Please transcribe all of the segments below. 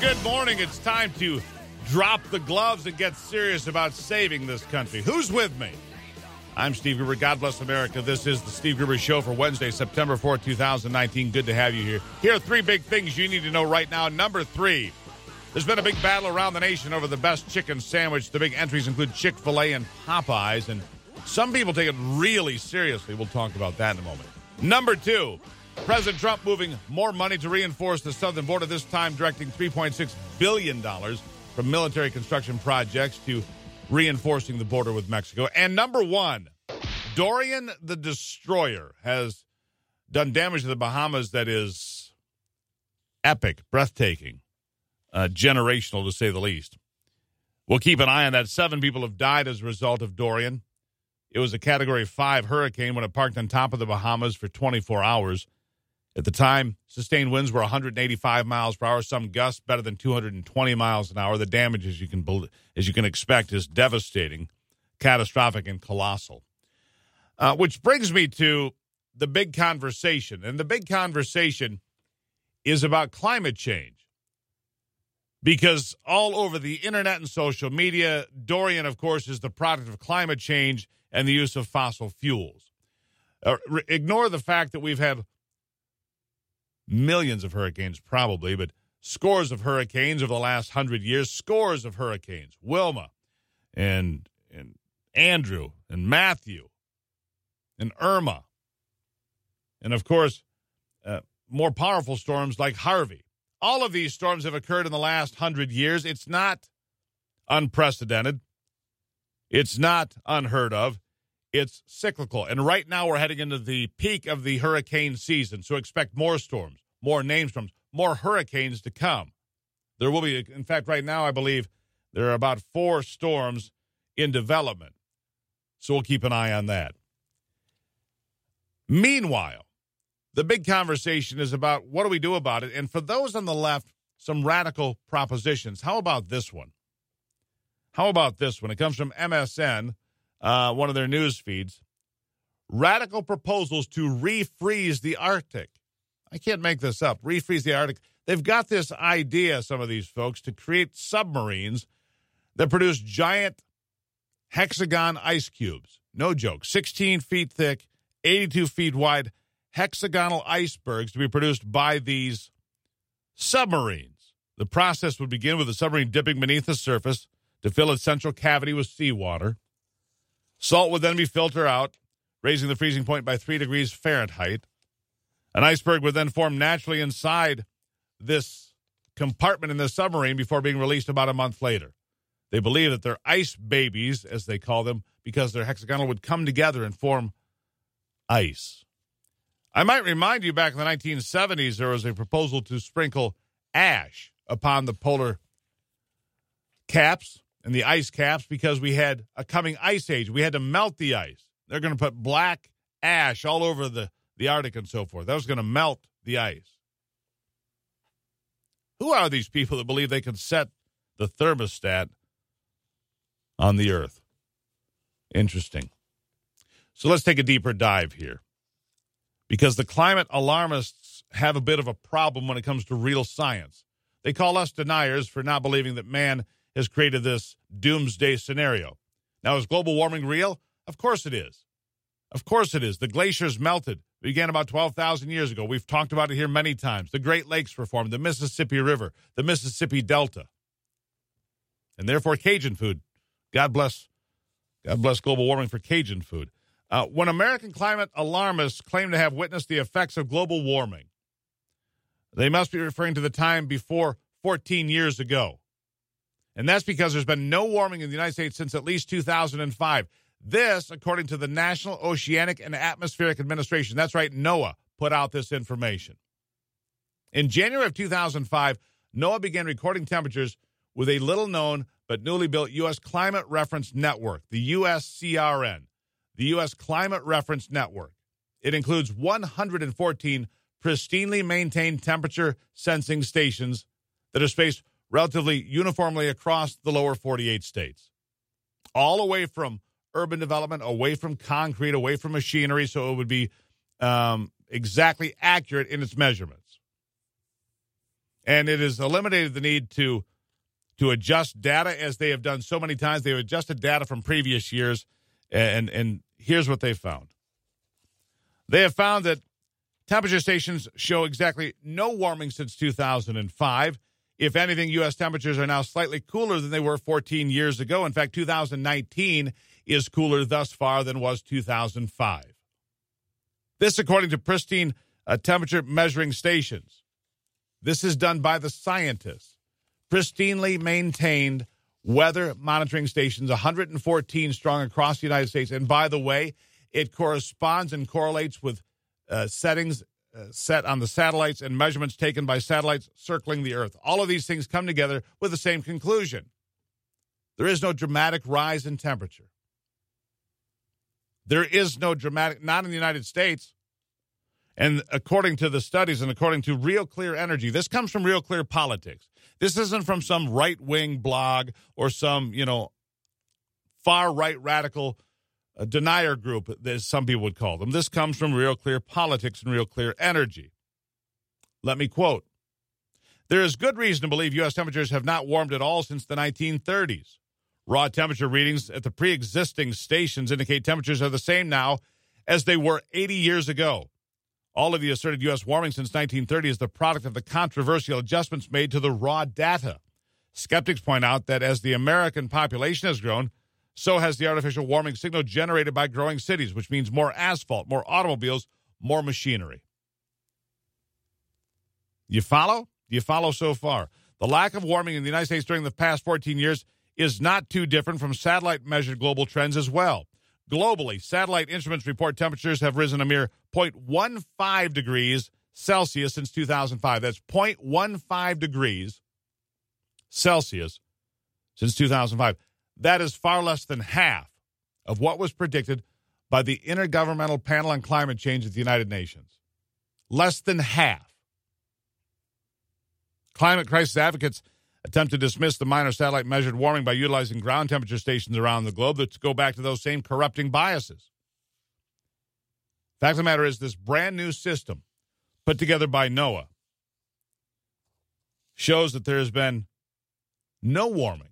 Good morning. It's time to drop the gloves and get serious about saving this country. Who's with me? I'm Steve Gruber. God bless America. This is the Steve Gruber Show for Wednesday, September 4th, 2019. Good to have you here. Here are three big things you need to know right now. Number three, there's been a big battle around the nation over the best chicken sandwich. The big entries include Chick-fil-A and Popeyes, and some people take it really seriously. We'll talk about that in a moment. Number two, President Trump moving more money to reinforce the southern border, this time directing $3.6 billion from military construction projects to reinforcing the border with Mexico. And number one, Dorian the Destroyer has done damage to the Bahamas that is epic, breathtaking, generational to say the least. We'll keep an eye on that. 7 people have died as a result of Dorian. It was a Category 5 hurricane when it parked on top of the Bahamas for 24 hours. At the time, sustained winds were 185 miles per hour, some gusts better than 220 miles an hour. The damage, as you can expect, is devastating, catastrophic, and colossal. Which brings me to the big conversation. And the big conversation is about climate change. Because all over the internet and social media, Dorian, of course, is the product of climate change and the use of fossil fuels. Ignore the fact that we've had millions of hurricanes, probably, but scores of hurricanes over the last 100 years, scores of hurricanes. Wilma and Andrew and Matthew and Irma. And, of course, more powerful storms like Harvey. All of these storms have occurred in the last 100 years. It's not unprecedented. It's not unheard of. It's cyclical. And right now we're heading into the peak of the hurricane season. So expect more storms, more named storms, more hurricanes to come. There will be, in fact, right now I believe there are about 4 storms in development. So we'll keep an eye on that. Meanwhile, the big conversation is about what do we do about it? And for those on the left, some radical propositions. How about this one? It comes from MSN. One of their news feeds, radical proposals to refreeze the Arctic. I can't make this up. Refreeze the Arctic. They've got this idea, some of these folks, to create submarines that produce giant hexagon ice cubes. No joke. 16 feet thick, 82 feet wide, hexagonal icebergs to be produced by these submarines. The process would begin with the submarine dipping beneath the surface to fill its central cavity with seawater. Salt would then be filtered out, raising the freezing point by 3 degrees Fahrenheit. An iceberg would then form naturally inside this compartment in the submarine before being released about a month later. They believe that their ice babies, as they call them, because they're hexagonal, would come together and form ice. I might remind you back in the 1970s, there was a proposal to sprinkle ash upon the polar caps and the ice caps because we had a coming ice age. We had to melt the ice. They're going to put black ash all over the Arctic and so forth. That was going to melt the ice. Who are these people that believe they can set the thermostat on the Earth? Interesting. So let's take a deeper dive here. Because the climate alarmists have a bit of a problem when it comes to real science. They call us deniers for not believing that man has created this doomsday scenario. Now, is global warming real? Of course it is. Of course it is. The glaciers melted. It began about 12,000 years ago. We've talked about it here many times. The Great Lakes were formed, the Mississippi River, the Mississippi Delta. And therefore, Cajun food. God bless global warming for Cajun food. When American climate alarmists claim to have witnessed the effects of global warming, they must be referring to the time before 14 years ago. And that's because there's been no warming in the United States since at least 2005. This, according to the National Oceanic and Atmospheric Administration, that's right, NOAA, put out this information. In January of 2005, NOAA began recording temperatures with a little-known but newly built U.S. Climate Reference Network, the USCRN, the U.S. Climate Reference Network. It includes 114 pristinely maintained temperature sensing stations that are spaced relatively uniformly across the lower 48 states, all away from urban development, away from concrete, away from machinery, so it would be exactly accurate in its measurements. And it has eliminated the need to adjust data as they have done so many times. They've adjusted data from previous years, and here's what they found. They have found that temperature stations show exactly no warming since 2005. If anything, U.S. temperatures are now slightly cooler than they were 14 years ago. In fact, 2019 is cooler thus far than was 2005. This, according to pristine temperature measuring stations. This is done by the scientists. Pristinely maintained weather monitoring stations, 114 strong across the United States. And by the way, it corresponds and correlates with settings set on the satellites and measurements taken by satellites circling the Earth. All of these things come together with the same conclusion. There is no dramatic rise in temperature. There is no dramatic, not in the United States. And according to the studies and according to Real Clear Energy, this comes from Real Clear Politics. This isn't from some right-wing blog or some, far-right radical denier group, as some people would call them. This comes from Real Clear Politics and Real Clear Energy. Let me quote. There is good reason to believe U.S. temperatures have not warmed at all since the 1930s. Raw temperature readings at the pre-existing stations indicate temperatures are the same now as they were 80 years ago. All of the asserted U.S. warming since 1930 is the product of the controversial adjustments made to the raw data. Skeptics point out that as the American population has grown, so has the artificial warming signal generated by growing cities, which means more asphalt, more automobiles, more machinery. You follow? Do you follow so far? The lack of warming in the United States during the past 14 years is not too different from satellite-measured global trends as well. Globally, satellite instruments report temperatures have risen a mere 0.15 degrees Celsius since 2005. That's 0.15 degrees Celsius since 2005. That is far less than half of what was predicted by the Intergovernmental Panel on Climate Change at the United Nations. Less than half. Climate crisis advocates attempt to dismiss the minor satellite measured warming by utilizing ground temperature stations around the globe that go back to those same corrupting biases. Fact of the matter is, this brand new system put together by NOAA shows that there has been no warming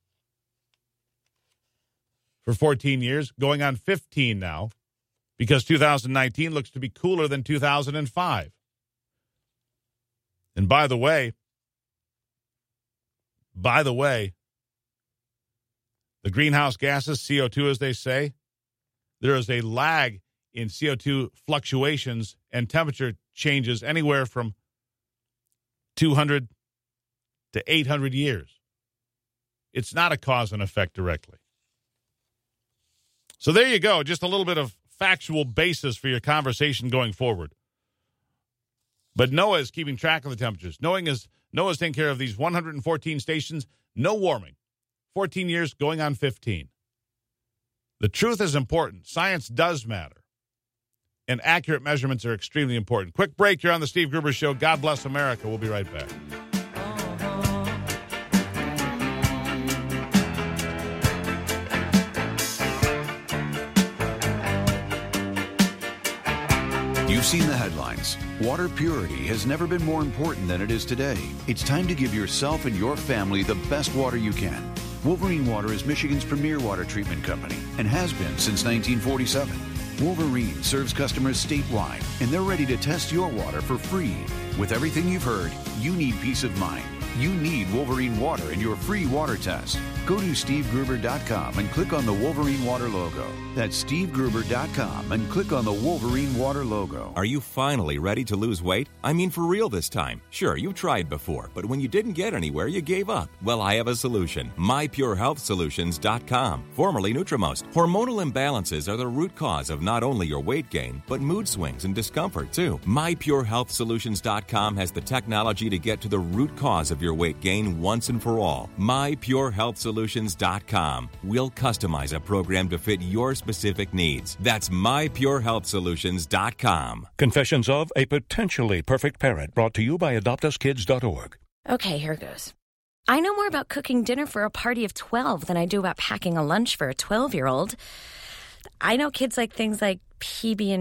for 14 years, going on 15 now, because 2019 looks to be cooler than 2005. And by the way, the greenhouse gases, CO2 as they say, there is a lag in CO2 fluctuations and temperature changes anywhere from 200 to 800 years. It's not a cause and effect directly. So there you go, just a little bit of factual basis for your conversation going forward. But NOAA is keeping track of the temperatures. NOAA's taking care of these 114 stations, no warming. 14 years going on 15. The truth is important. Science does matter. And accurate measurements are extremely important. Quick break. You're on the Steve Gruber Show. God bless America. We'll be right back. You've seen the headlines. Water purity has never been more important than it is today. It's time to give yourself and your family the best water you can. Wolverine Water is Michigan's premier water treatment company and has been since 1947. Wolverine serves customers statewide, and they're ready to test your water for free. With everything you've heard, you need peace of mind. You need Wolverine Water in your free water test. Go to SteveGruber.com and click on the Wolverine Water logo. That's SteveGruber.com and click on the Wolverine Water logo. Are you finally ready to lose weight? I mean, for real this time. Sure, you've tried before, but when you didn't get anywhere, you gave up. Well, I have a solution. MyPureHealthSolutions.com, formerly Nutrimost. Hormonal imbalances are the root cause of not only your weight gain, but mood swings and discomfort, too. MyPureHealthSolutions.com has the technology to get to the root cause of your weight gain once and for all. MyPureHealthSolutions.com. We'll customize a program to fit your specific needs. That's MyPureHealthSolutions.com. Confessions of a Potentially Perfect Parent, brought to you by AdoptUsKids.org. Okay, here goes. I know more about cooking dinner for a party of 12 than I do about packing a lunch for a 12-year-old. I know kids like things like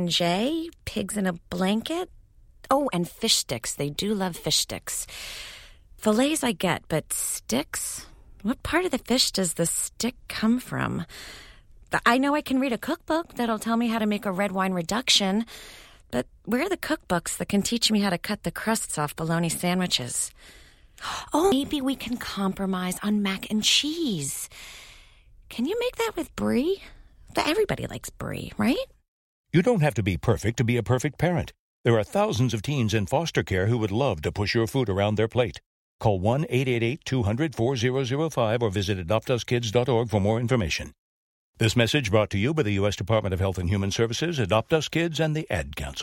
PB&J, pigs in a blanket. Oh, and fish sticks. They do love fish sticks. Fillets I get, but sticks? What part of the fish does the stick come from? I know I can read a cookbook that'll tell me how to make a red wine reduction, but where are the cookbooks that can teach me how to cut the crusts off bologna sandwiches? Oh, maybe we can compromise on mac and cheese. Can you make that with brie? Everybody likes brie, right? You don't have to be perfect to be a perfect parent. There are thousands of teens in foster care who would love to push your food around their plate. Call 1-888-200-4005 or visit adoptuskids.org for more information. This message brought to you by the U.S. Department of Health and Human Services, Adopt Us Kids, and the Ad Council.